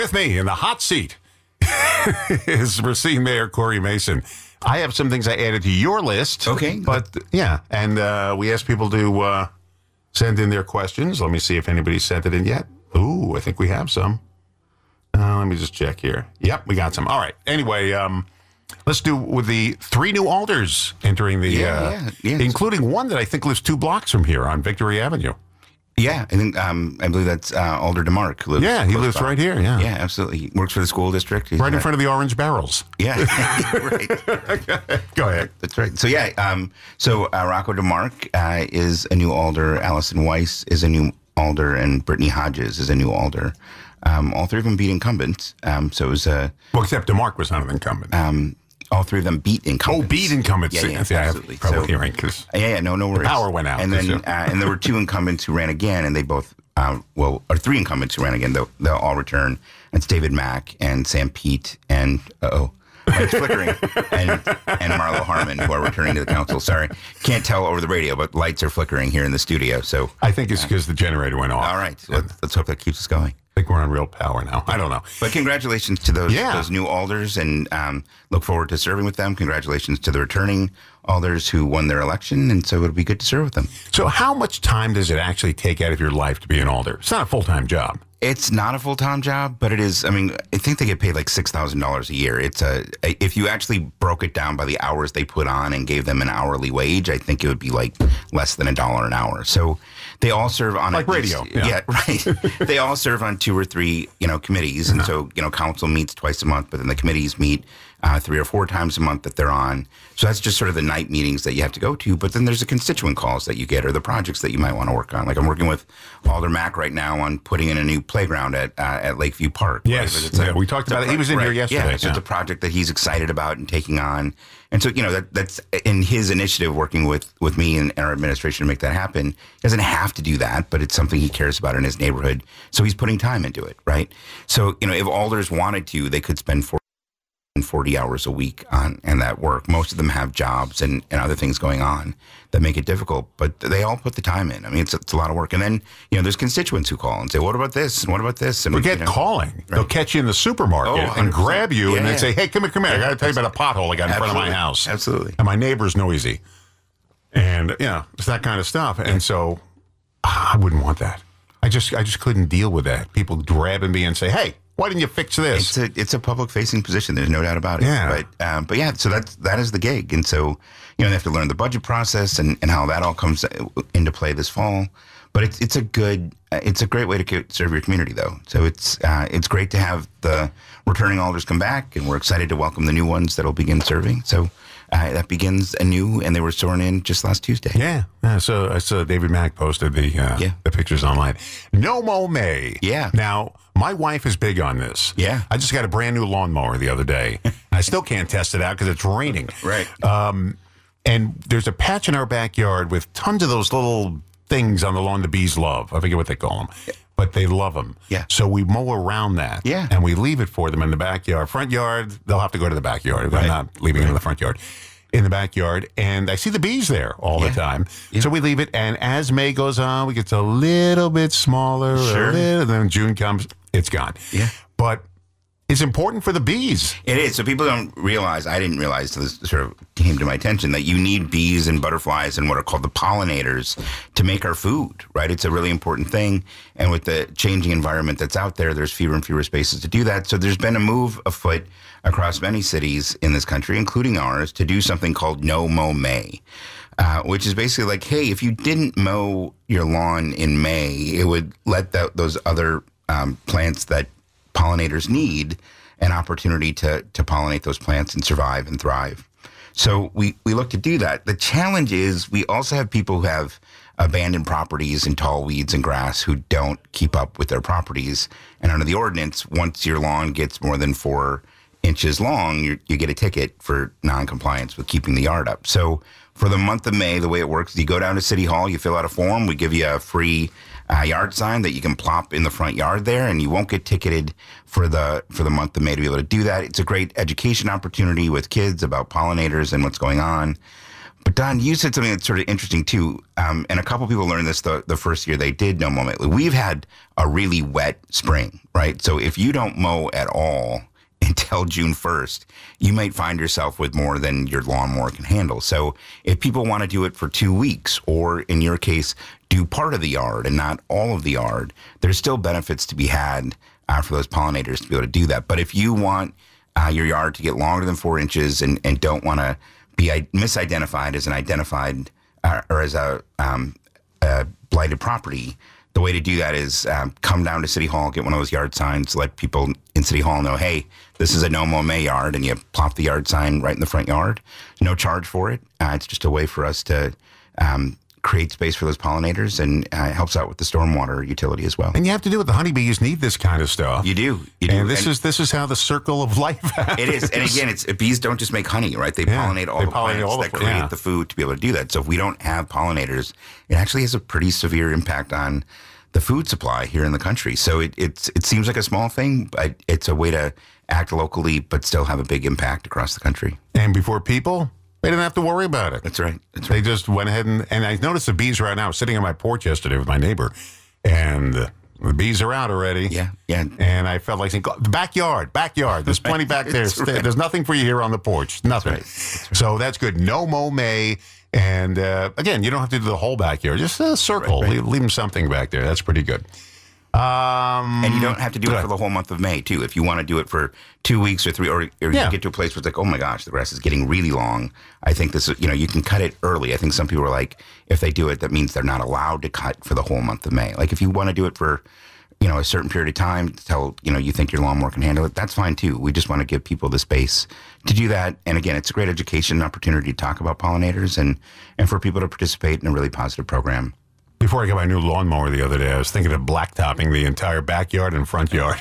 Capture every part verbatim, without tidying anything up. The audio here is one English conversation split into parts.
With me in the hot seat is Racine Mayor Corey Mason. I have some things I added to your list. Okay. But, yeah, and uh, we asked people to uh, send in their questions. Let me see if anybody's sent it in yet. Ooh, I think we have some. Uh, let me just check here. Yep, we got some. All right. Anyway, um, let's do with the three new alders entering the, Yeah, uh, yeah, yeah. including one that I think lives two blocks from here on Victory Avenue. Yeah, I think um, I believe that's uh, Alder DeMarc. Who lives Yeah, he close lives by. right here. Yeah, Yeah, absolutely. He works for the school district. He's right in uh, front of the orange barrels. Yeah, right. Go ahead. That's right. So yeah, um, so uh, Rocco DeMarc uh, is a new alder. Allison Weiss is a new alder, and Brittany Hodges is a new alder. Um, all three of them beat incumbents. Um, so it was uh, Well, except DeMarc was not an incumbent. um, all three of them beat incumbents. oh, beat incumbents. Yeah, yeah, See, I have absolutely. trouble So- hearing because Yeah, yeah, no, no worries. power went out, and then so- uh, and there were two incumbents who ran again, and they both, uh, well, or three incumbents who ran again. They'll, they'll all return. It's David Mack and Sam Pete and uh oh, it's flickering and and Marlo Harmon who are returning to the council. Sorry, can't tell over the radio, but lights are flickering here in the studio. So I think it's because the generator went off. all right, so let's, let's hope that keeps us going. I think we're on real power now. I don't know. But congratulations to those Yeah. those new alders, and um, look forward to serving with them. Congratulations to the returning alders who won their election, and so it'll be good to serve with them. So how much time does it actually take out of your life to be an alder? It's not a full-time job. It's not a full-time job, but it is. I mean, I think they get paid like six thousand dollars a year. It's a if you actually broke it down by the hours they put on and gave them an hourly wage, I think it would be like less than a dollar an hour. So they all serve on Like at radio, least- yeah. yeah, right. They all serve on two or three, you know, committees, and so you know, council meets twice a month, but then the committees meet uh, three or four times a month that they're on. So that's just sort of the night meetings that you have to go to. But then there's the constituent calls that you get, or the projects that you might want to work on. Like I'm working with Alder Mack right now on putting in a new playground at uh, at Lakeview Park. right? Yes. But it's a- Yeah, we talked it's a about it. He was in pro- here right, yesterday, Yeah, so it's yeah. a project that he's excited about and taking on. And so, you know, that that's in his initiative, working with, with me and our administration to make that happen. He doesn't have to do that, but it's something he cares about in his neighborhood. So he's putting time into it, right? So, you know, if alders wanted to, they could spend forty hours a week on and that work. Most of them have jobs and, and other things going on that make it difficult, but they all put the time in. I mean, it's, it's a lot of work. And then, you know, there's constituents who call and say, what about this? And what about this? And Forget you know, calling. They'll catch you in the supermarket Oh, and one hundred percent. grab you and Yeah, then yeah. say, hey, come here, come here. I got to tell you about a pothole I got in front of my Absolutely. house. Absolutely. And my neighbor's noisy. And, you know, it's that kind of stuff. And so ah, I wouldn't want that. I just I just couldn't deal with that. People grabbing me and say, hey, why didn't you fix this? It's a it's a public facing position. There's no doubt about it. Yeah. But um, but yeah, so that's that is the gig, and so you know they have to learn the budget process and, and how that all comes into play this fall. But it's it's a good it's a great way to co- serve your community though. So it's uh, it's great to have the returning alders come back, and we're excited to welcome the new ones that'll begin serving. So. Uh, that begins anew, and they were sworn in just last Tuesday. Yeah. yeah so I saw David Mack posted the uh, Yeah. the pictures online. No Mo May. Yeah. Now, my wife is big on this. Yeah. I just got a brand new lawnmower the other day. I still can't test it out because it's raining. Right. Um, and there's a patch in our backyard with tons of those little things on the lawn the bees love. I forget what they call them. But they love them. Yeah. So we mow around that. Yeah. And we leave it for them in the backyard. Front yard, they'll have to go to the backyard. Right. I'm not leaving it in the front yard. In the backyard. And I see the bees there all Yeah. the time. Yeah. So we leave it. And as May goes on, we get a little bit smaller. Sure. A little, and then June comes, it's gone. Yeah. But it's important for the bees. It is. So people don't realize, I didn't realize till this sort of came to my attention, that you need bees and butterflies and what are called the pollinators to make our food, right? It's a really important thing. And with the changing environment that's out there, there's fewer and fewer spaces to do that. So there's been a move afoot across many cities in this country, including ours, to do something called No Mow May. Uh, which is basically like, hey, if you didn't mow your lawn in May, it would let that, those other um, plants that pollinators need an opportunity to to pollinate those plants and survive and thrive. So we, we look to do that. The challenge is we also have people who have abandoned properties and tall weeds and grass who don't keep up with their properties. And under the ordinance, once your lawn gets more than four inches long, you you get a ticket for non-compliance with keeping the yard up. So for the month of May, the way it works is you go down to City Hall, you fill out a form, we give you a free uh, yard sign that you can plop in the front yard there, and you won't get ticketed for the for the month of May to be able to do that. It's a great education opportunity with kids about pollinators and what's going on. But Don, you said something that's sort of interesting too, um, and a couple people learned this the, the first year they did no mow May. We've had a really wet spring, right? So if you don't mow at all until June first, you might find yourself with more than your lawnmower can handle. So if people want to do it for two weeks, or in your case, do part of the yard and not all of the yard, there's still benefits to be had uh, for those pollinators to be able to do that. But if you want uh, your yard to get longer than four inches and, and don't want to be misidentified as an identified uh, or as a, um, a blighted property, the way to do that is um, come down to City Hall, get one of those yard signs, let people in City Hall know, hey, this is a no mow May yard, and you plop the yard sign right in the front yard. No charge for it. Uh, it's just a way for us to um, create space for those pollinators, and uh, it helps out with the stormwater utility as well. And you have to do it. The honeybees need this kind of stuff. You do. You do. And this and is this is how the circle of life happens. It is. And again, it's bees don't just make honey, right? They Yeah, pollinate all they the pollinate plants all the that fl- create yeah. the food to be able to do that. So if we don't have pollinators, it actually has a pretty severe impact on the food supply here in the country. So it it's it seems like a small thing, but it's a way to act locally but still have a big impact across the country. And before people, they didn't have to worry about it. That's right. That's They right. just went ahead and, and I noticed the bees right now. I was sitting on my porch yesterday with my neighbor, and uh, the bees are out already. Yeah, yeah. And I felt like saying, "Go- the backyard, backyard. There's plenty back there. That's right. There's nothing for you here on the porch. Nothing. right. That's right. So that's good. No mow May. And uh, again, you don't have to do the whole backyard. Just a circle. Right, right. Leave, leave them something back there. That's pretty good. Um, And you don't have to do Go it ahead. for the whole month of May, too. If you want to do it for two weeks or three, or, or Yeah. you get to a place where it's like, oh my gosh, the grass is getting really long. I think this, is- you know, you can cut it early. I think some people are like, if they do it, that means they're not allowed to cut for the whole month of May. Like if you want to do it for, you know, a certain period of time, till, you know, you think your lawnmower can handle it, that's fine too. We just want to give people the space to do that. And again, it's a great education opportunity to talk about pollinators and, and for people to participate in a really positive program. Before I got my new lawnmower the other day, I was thinking of blacktopping the entire backyard and front yard.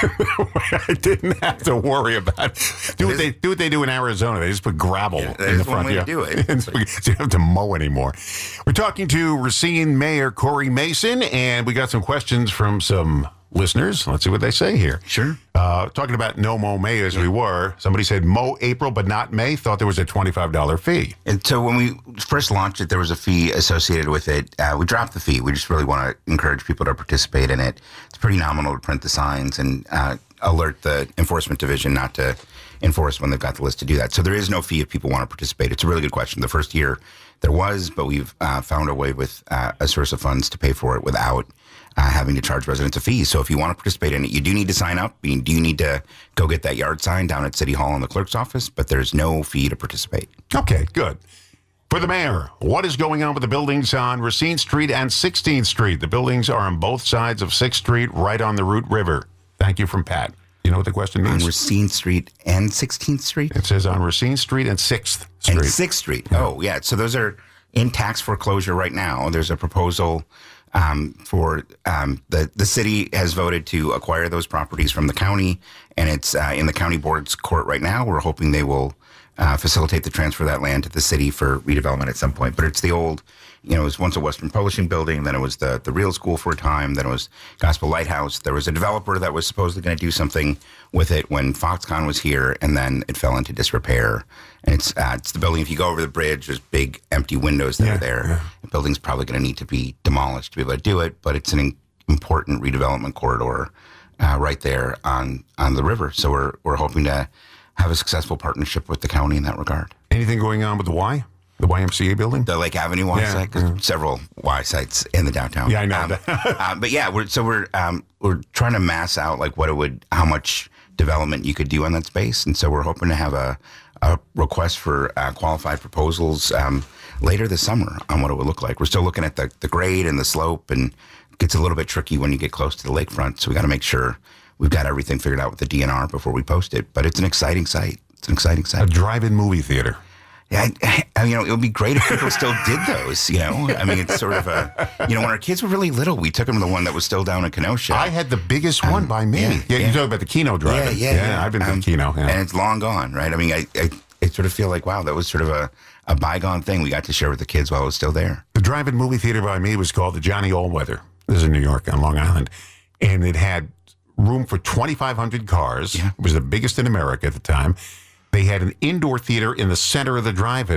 I didn't have to worry about it. Do what they do what they do in Arizona. They just put gravel Yeah, that in the is one front way to yard. do it. so you don't have to mow anymore. We're talking to Racine Mayor Corey Mason, and we got some questions from some listeners. Let's see what they say here. Sure. Uh, talking about no mow May as we were. Somebody said mow April but not May. Thought there was a twenty-five dollars fee. And so when we first launched it, there was a fee associated with it. Uh, we dropped the fee. We just really want to encourage people to participate in it. It's pretty nominal to print the signs and uh, alert the enforcement division not to enforce when they've got the list to do that. So there is no fee if people want to participate. It's a really good question. The first year there was, but we've uh, found a way with uh, a source of funds to pay for it without Uh, having to charge residents a fee. So if you want to participate in it, you do need to sign up. You do need to go get that yard sign down at City Hall in the clerk's office, but there's no fee to participate. Okay, good. For the mayor, what is going on with the buildings on Racine Street and sixteenth Street? The buildings are on both sides of sixth Street, right on the Root River. Thank you from Pat. You know what the question On means? Racine Street and sixteenth Street? It says on Racine Street and sixth Street. And sixth Street. Oh, yeah. So those are in tax foreclosure right now. There's a proposal um, for um, the, the city has voted to acquire those properties from the county, and it's uh, in the county board's court right now. We're hoping they will uh, facilitate the transfer of that land to the city for redevelopment at some point. But it's the old, you know, it was once a Western Publishing building, then it was the, the Real School for a time, then it was Gospel Lighthouse. There was a developer that was supposedly going to do something with it when Foxconn was here, and then it fell into disrepair. And it's uh, it's the building, if you go over the bridge, there's big empty windows that Yeah, are there. yeah. The building's probably going to need to be demolished to be able to do it, but it's an in- important redevelopment corridor uh, right there on, on the river. So we're we're hoping to have a successful partnership with the county in that regard. Anything going on with the Y? The Y M C A building? The Lake Avenue Y Yeah, site, 'cause yeah. several Y sites in the downtown. Yeah, I know Um, that. uh, but yeah, we're so we're um, we're trying to mass out like what it would, how much development you could do on that space, and so we're hoping to have a, a request for uh, qualified proposals um, later this summer on what it would look like. We're still looking at the the grade and the slope, and it gets a little bit tricky when you get close to the lakefront. So we got to make sure we've got everything figured out with the D N R before we post it. But it's an exciting site. It's an exciting A site. drive-in movie theater. Yeah, I, I, you know, it would be great if people still did those, you know? I mean, it's sort of a, you know, when our kids were really little, we took them to the one that was still down in Kenosha. I had the biggest one by me. yeah, Yeah, yeah. you're talking about the Kino yeah, drive-in. yeah, yeah. I've been to Um, the Kino. Yeah. And it's long gone, right? I mean, I, I, I sort of feel like, wow, that was sort of a, a bygone thing we got to share with the kids while it was still there. The drive-in movie theater by me was called the Johnny Allweather. This is in New York on Long Island. And it had room for twenty-five hundred cars. Yeah. It was the biggest in America at the time. They had an indoor theater in the center of the drive-in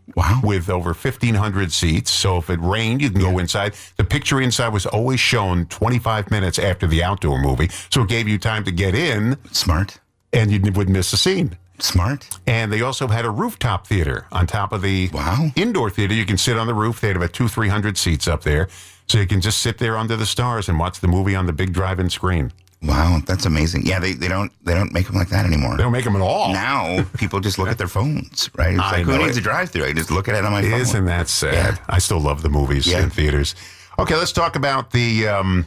Wow. With over fifteen hundred seats. So if it rained, you can go inside. The picture inside was always shown twenty-five minutes after the outdoor movie. So it gave you time to get in. Smart. And you wouldn't miss a scene. Smart. And they also had a rooftop theater on top of the wow. indoor theater. You can sit on the roof. They had about two, three hundred seats up there. So you can just sit there under the stars and watch the movie on the big drive-in screen. Wow, that's amazing. Yeah, they, they don't they don't make them like that anymore. They don't make them at all. Now people just look at their phones, right? It's I like, who know needs it. a drive-through? I just look at it on my phone. Isn't that sad? Yeah. I still love the movies Yeah. in theaters. Okay, let's talk about the um,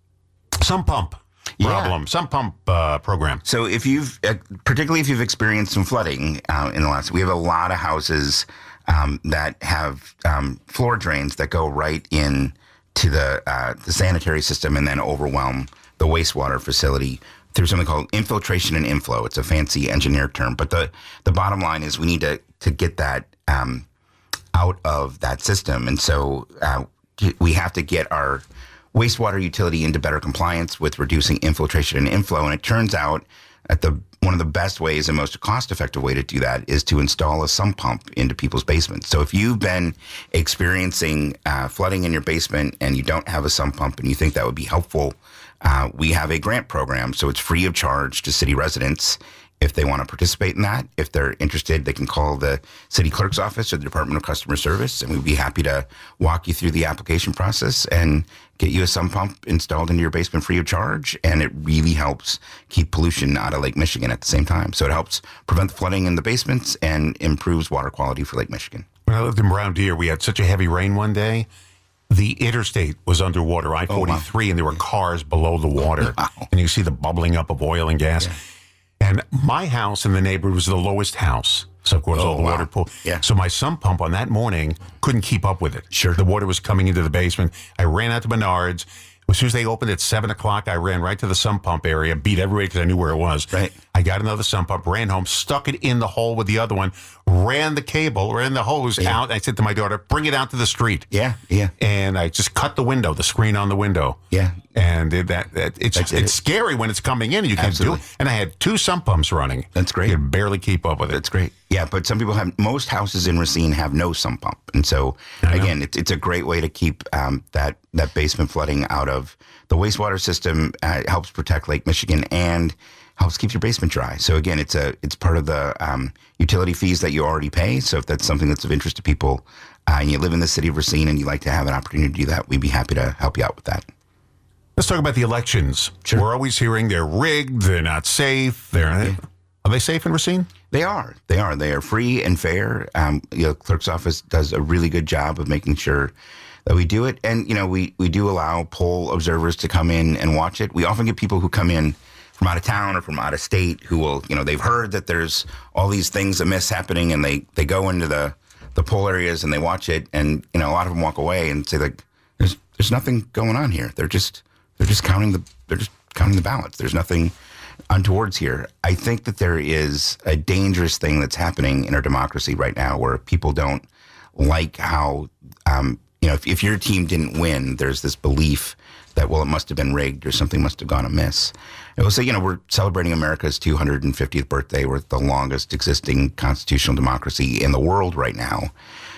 sump pump problem, Yeah. sump pump uh, program. So if you've, uh, particularly if you've experienced some flooding uh, in the last, we have a lot of houses um, that have um, floor drains that go right in to the uh, the sanitary system and then overwhelm the wastewater facility through something called infiltration and inflow. It's a fancy engineered term, but the the bottom line is we need to to get that um, out of that system, and so uh, we have to get our wastewater utility into better compliance with reducing infiltration and inflow. And it turns out that the one of the best ways and most cost-effective way to do that is to install a sump pump into people's basements. So if you've been experiencing uh, flooding in your basement and you don't have a sump pump and you think that would be helpful, uh, we have a grant program. So it's free of charge to city residents. If they want to participate in that, if they're interested, they can call the city clerk's office or the Department of Customer Service, and we'd be happy to walk you through the application process and get you a sump pump installed into your basement free of charge. And it really helps keep pollution out of Lake Michigan at the same time. So it helps prevent the flooding in the basements and improves water quality for Lake Michigan. When I lived in Brown Deer, we had such a heavy rain one day. The interstate was underwater, I forty-three, oh, wow. And there were cars below the water. Wow. And you see the bubbling up of oil and gas. Yeah. And my house in the neighborhood was the lowest house. So, of course, oh, all the wow. water pool. Yeah. So my sump pump on that morning couldn't keep up with it. Sure. The water was coming into the basement. I ran out to Menards. As soon as they opened at seven o'clock, I ran right to the sump pump area, beat everybody because I knew where it was. Right. I got another sump pump, ran home, stuck it in the hole with the other one, ran the cable, ran the hose yeah. out. I said to my daughter, bring it out to the street. Yeah, yeah. And I just cut the window, the screen on the window. Yeah. And it, that, that it's That's it's it. scary when it's coming in and you can't Absolutely. do it. And I had two sump pumps running. That's great. You could barely keep up with it. That's great. Yeah, but some people have, most houses in Racine have no sump pump. And so, again, it's, it's a great way to keep um, that, that basement flooding out of the wastewater system. Uh, it helps protect Lake Michigan and helps keep your basement dry. So, again, it's a it's part of the um, utility fees that you already pay. So if that's something that's of interest to people uh, and you live in the city of Racine and you like to have an opportunity to do that, we'd be happy to help you out with that. Let's talk about the elections. Sure. We're always hearing they're rigged, they're not safe. They're Yeah. Are they safe in Racine? They are. They are. They are free and fair. Um, you know, clerk's office does a really good job of making sure that we do it. And, you know, we, we do allow poll observers to come in and watch it. We often get people who come in from out of town or from out of state who will, you know, they've heard that there's all these things amiss happening and they, they go into the, the poll areas and they watch it. And, you know, a lot of them walk away and say, like, there's, there's nothing going on here. They're just, they're just counting the, they're just counting the ballots. There's nothing untowards here. I think that there is a dangerous thing that's happening in our democracy right now where people don't like how, um, you know, if, if your team didn't win, there's this belief that, well, it must have been rigged or something must have gone amiss. I will say, you know, we're celebrating America's two hundred fiftieth birthday. We're the longest existing constitutional democracy in the world right now.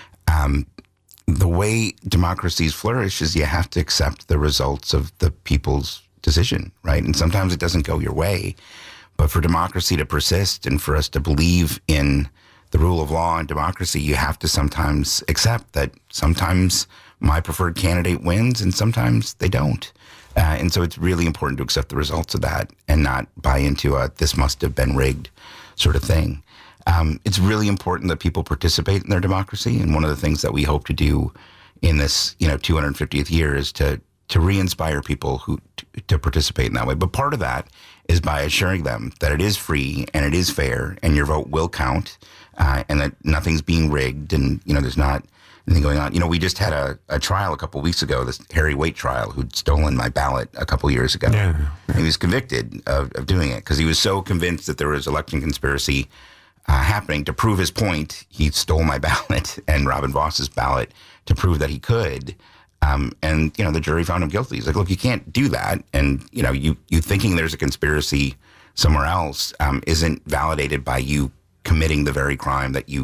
Um, the way democracies flourish is you have to accept the results of the people's decision, right? And sometimes it doesn't go your way. But for democracy to persist and for us to believe in the rule of law and democracy, you have to sometimes accept that sometimes my preferred candidate wins and sometimes they don't. Uh, and so it's really important to accept the results of that and not buy into a this must have been rigged sort of thing. Um, it's really important that people participate in their democracy. And one of the things that we hope to do in this, you know, two hundred fiftieth year is to to re-inspire people who to, to participate in that way. But part of that is by assuring them that it is free and it is fair and your vote will count uh, and that nothing's being rigged and, you know, there's not anything going on. You know, we just had a, a trial a couple of weeks ago, this Harry Waite trial, who'd stolen my ballot a couple of years ago. Yeah. He was convicted of, of doing it because he was so convinced that there was election conspiracy uh, happening. To prove his point, he stole my ballot and Robin Voss's ballot to prove that he could. Um, and, you know, the jury found him guilty. He's like, look, you can't do that. And, you know, you, you thinking there's a conspiracy somewhere else um, isn't validated by you committing the very crime that you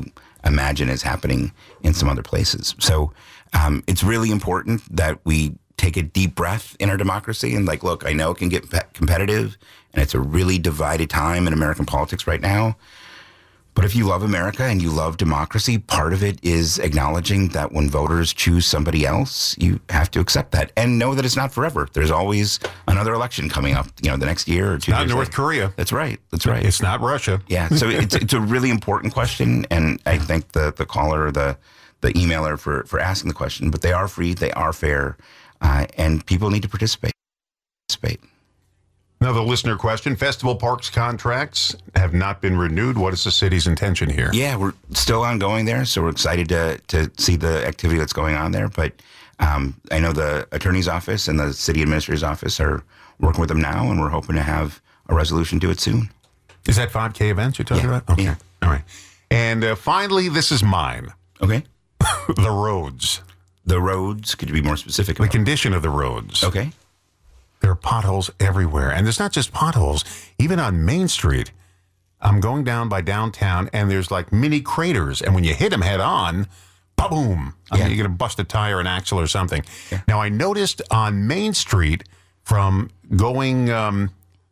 imagine is happening in some other places. So um, it's really important that we take a deep breath in our democracy and like, look, I know it can get pe- competitive and it's a really divided time in American politics right now. But if you love America and you love democracy, part of it is acknowledging that when voters choose somebody else, you have to accept that and know that it's not forever. There's always another election coming up, you know, the next year or two. Not years North later. Korea. That's right. That's right. It's not Russia. Yeah. So it's it's a really important question, and I thank the the caller, or the the emailer for for asking the question. But they are free. They are fair, uh, and people need to participate. Participate. Another listener question. Festival Parks contracts have not been renewed. What is the city's intention here? Yeah, we're still ongoing there, so we're excited to to see the activity that's going on there. But um, I know the attorney's office and the city administrator's office are working with them now, and we're hoping to have a resolution to it soon. Is that five K events you're talking Yeah, about? Okay. yeah. All right. And uh, finally, this is mine. Okay. The roads. The roads, could you be more specific The about condition of the roads. Okay. There are potholes everywhere. And there's not just potholes. Even on Main Street, I'm going down by downtown, and there's like mini craters. And when you hit them head on, boom, I Yeah. mean, you're going to bust a tire, an axle, or something. Yeah. Now, I noticed on Main Street from going um,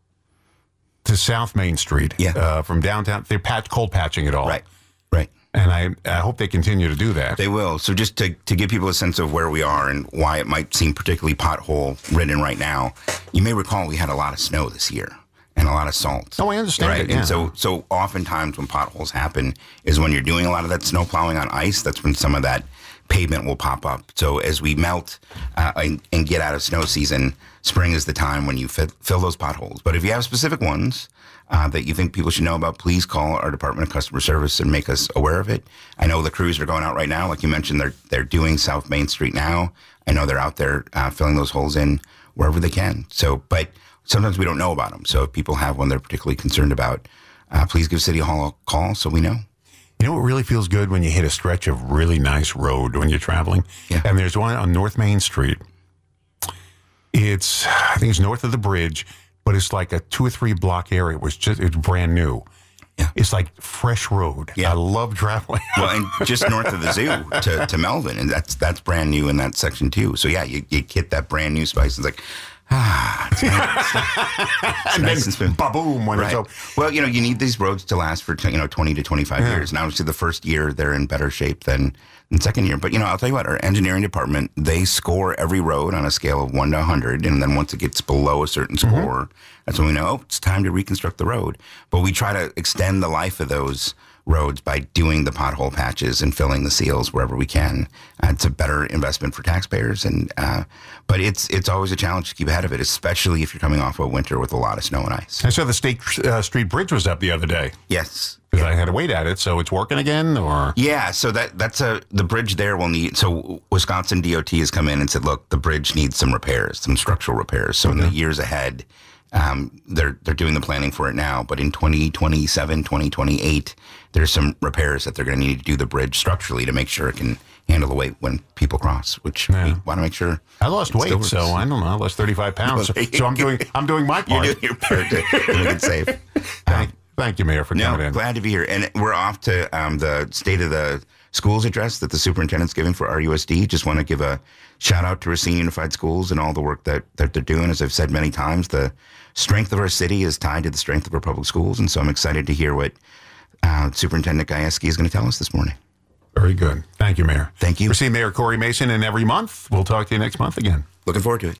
to South Main Street, Yeah. uh, from downtown, they're patch, cold patching it all. Right. Right. And I, I hope they continue to do that. They will. So just to, to give people a sense of where we are and why it might seem particularly pothole ridden right now, you may recall we had a lot of snow this year and a lot of salt. Oh, I understand right? it, yeah. And so, so oftentimes when potholes happen is when you're doing a lot of that snow plowing on ice, that's when some of that pavement will pop up. So as we melt uh, and, and get out of snow season, spring is the time when you fit, fill those potholes. But if you have specific ones uh, that you think people should know about, please call our Department of Customer Service and make us aware of it. I know the crews are going out right now. Like you mentioned, they're they're doing South Main Street now. I know they're out there uh, filling those holes in wherever they can. So, but sometimes we don't know about them. So if people have one they're particularly concerned about, uh, please give City Hall a call so we know. You know what really feels good? When you hit a stretch of really nice road when you're traveling. Yeah. And there's one on North Main Street. It's, I think it's north of the bridge, but it's like a two or three block area. It was just, it's brand new. Yeah. It's like fresh road. Yeah. I love traveling. Well, and just north of the zoo to, to Melvin, and that's that's brand new in that section too. So yeah, you, you hit that brand new spice. It's like, ah, it's nice. It's and nice then and smooth. ba-boom when Right. it's over. Well, you know, you need these roads to last for you know twenty to twenty-five Yeah. years. And obviously, the first year they're in better shape than the second year. But you know, I'll tell you what, our engineering department, they score every road on a scale of one to one hundred, and then once it gets below a certain score, mm-hmm. that's when we know, oh, it's time to reconstruct the road. But we try to extend the life of those roads by doing the pothole patches and filling the seals wherever we can. Uh, it's a better investment for taxpayers, and uh, but it's it's always a challenge to keep ahead of it, especially if you're coming off a winter with a lot of snow and ice. I saw the State uh, Street Bridge was up the other day. Yes. Because I had to wait at it, so it's working again, or? Yeah, so that that's a the bridge there will need. So Wisconsin D O T has come in and said, look, the bridge needs some repairs, some structural repairs. So Okay. in the years ahead, um, they're they're doing the planning for it now. But in twenty twenty-seven, twenty twenty-eight, there's some repairs that they're going to need to do the bridge structurally to make sure it can handle the weight when people cross. Which Yeah. we want to make sure. I lost it still weight, works. so I don't know. I lost thirty-five pounds. So, so I'm doing I'm doing my part. You're doing your part to to make it safe. Thank, thank you, Mayor, for No, coming in. glad to be here. And we're off to um, the State of the Schools address that the superintendent's giving for R U S D. Just want to give a shout out to Racine Unified Schools and all the work that, that they're doing. As I've said many times, the strength of our city is tied to the strength of our public schools. And so I'm excited to hear what uh, Superintendent Gajewski is going to tell us this morning. Very good. Thank you, Mayor. Thank you. We're seeing Mayor Corey Mason, and every month we'll talk to you next month again. Looking forward to it.